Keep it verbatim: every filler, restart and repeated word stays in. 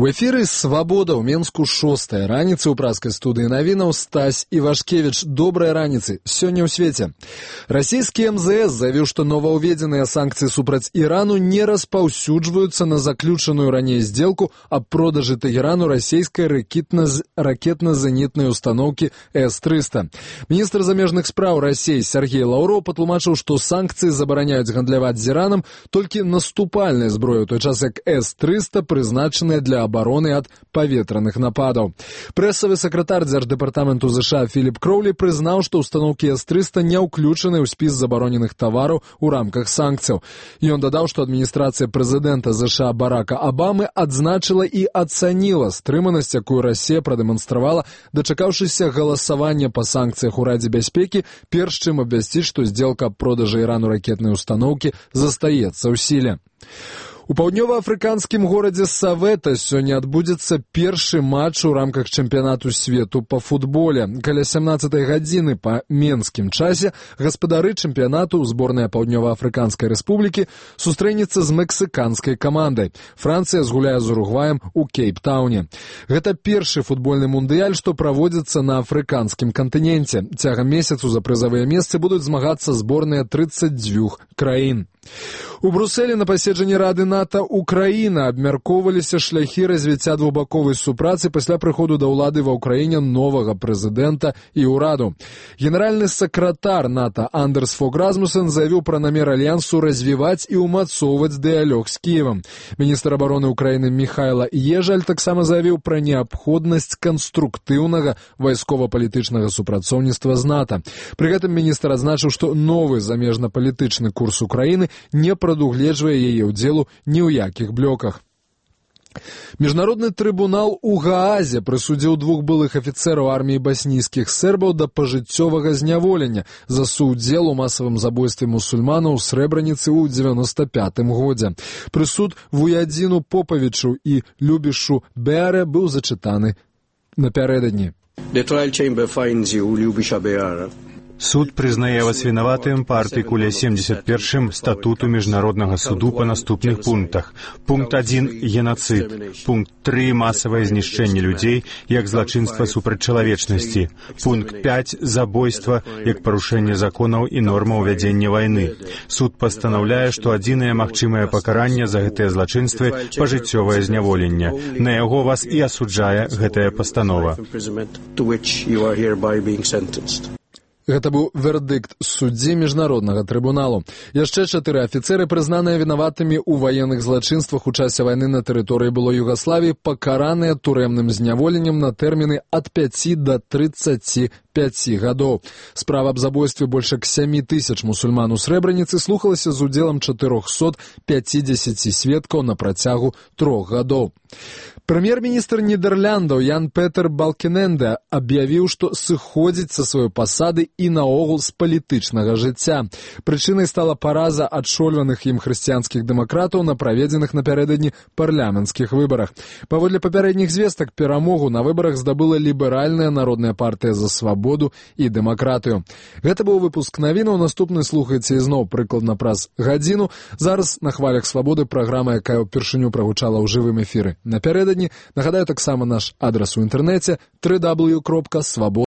У эфіры «Свабода» ў Менску шостая раніцы ў праскай студыі навінаў Стась Івашкевіч. Добрай раніцы. Сёння ў свеце. Расійскі эм зэ эс заявіў, што новаўведзеныя санкцыі супраць Ірану не распаўсюджваюцца на заключаную раней здзелку аб продажы Тэгерану расійскай ракетна-зенітнай устаноўкі эс трыста. Міністр замежных спраў Расіі Сергей Лаўроў патлумачыў, што санкцыі забараняюць гандляваць з Іранам толькі наступальнай зброі, у той час як эс трыста прызначаная для абароны ад паветраных нападаў. Прэсавы сакратар дзярждэпартаменту ЗША Філіп Кроўлі прызнаў, што устаноўкі эс трыста не ўключаны ў спіс забароненых тавараў у рамках санкцыяў. Ён дадаў, што адміністрацыя прэзідэнта ЗША Барака Абамы адзначыла і ацаніла стрыманасць, якую Расія прадэманстравала, дачакаўшыся галасавання па санкцыях у Радзе бяспекі, перш чым абвясціць, што здзелка аб продажы Ірану ракетнай устаноўкі застаецца ў сіле. У паўднёва-афрыканскім горадзе Савета сёння адбудзецца першы матч у рамках чэмпіянату свету па футболе. Каля сямнаццатай гадзіны па менскім часе гаспадары чэмпіянату зборная Паўднёва-афрыканскай рэспублікі сустрэнецца з мексіканскай камандай. Францыя згуляе з Уругваем у Кейптауне. Гэта першы футбольны мундыяль, што праводзіцца на афрыканскім кантыненце. Цягам месяцу за прызавыя месцы будуць змагацца зборныя трыццаць дзвюх краін. У Брусэлі на паседжанні Рады НАТО Украіна абмяркоўваліся шляхі развіцця двухбаковай супрацы пасля прыходу да ўлады ва ўкраіне новага прэзідэнта і ўраду. Генеральны сакратар НАТО Андерс Фог Расмуссен заявіў пра намер альянсу развіваць і ўмацоўваць дыялог з Кіевам. Міністр абароны Украіны Міхайла Ежаль таксама заявіў пра неабходнасць канструктыўнага вайскова-палітычнага супрацоўніцтва з НАТО. Пры гэтым міністр адзначыў, што новы замежна-палітычны курс Украіны не прадугледжвае яе ўдзелу ні ў якіх блёках. Міжнародны трыбунал у Гаазе прысудзіў двух былых афіцэраў арміі баснійскіх сербаў да пажыццёвага зняволення за суўдзел у масавым забойстве мусульманаў у Срэбраніцы ў дзевяноста пятым годзе. Прысуд Вуядзіну Попавічу і Любішу Беаре быў зачытаны напярэдадні. The trial chamber finds you, Любіша Беара. Суд прызнае вас вінаватым па артыкуле семьдесят першым статуту Міжнароднага суду па наступных пунктах. Пункт адзін – генацид. Пункт тры – масавае знішчэнне людзей як злачынства супраць чалавечнасці. Пункт пяць – забойства як парушэнне законаў і нормаў вядзення вайны. Суд пастанаўляе, што адзінае магчымае пакаранне за гэтыя злачынствы – пажыццёвае зняволенне. На яго вас і асуджае гэтая пастанова. Гэта быў вердыкт суддзі міжнароднага трыбуналу. Яшчэ чатыры афіцэры, прызнаныя вінаватымі ў ваенных злачынствах у часе вайны на тэрыторыі былой Югаславіі, пакараныя турэмным зняволеннем на тэрміны ад пяці да трыццаці пяці гадоў. Справа аб забойстве больш як сямі тысяч мусульман у Срэбраніцы слухалася з удзелам чатырохсот пяцідзесяці сведкаў на працягу трох гадоў. Прэм'ер-міністр Нідэрляндаў Ян Петер Балкененде аб'явіў, што сыходзіць са сваёй пасады і наогул з палітычнага жыцця. Прычынай стала параза адшольваных ім хрысціянскіх дэмакратаў на праведзеных напярэдадні парламенцкіх выбарах. Паводле папярэдніх звестак, перамогу на выбарах здабыла ліберальная народная партыя за свабоду і дэмакратыю. Гэта быў выпуск навінаў, наступны слухайце ізноў прыкладна праз гадзіну. Зараз на хвалях свабоды праграма, якая ўпершыню прагучала ў жывым эфіры. Напярэдадні нагадаю таксама наш адрас у інтэрнэце дабл ю дабл ю дабл ю кропка свабода.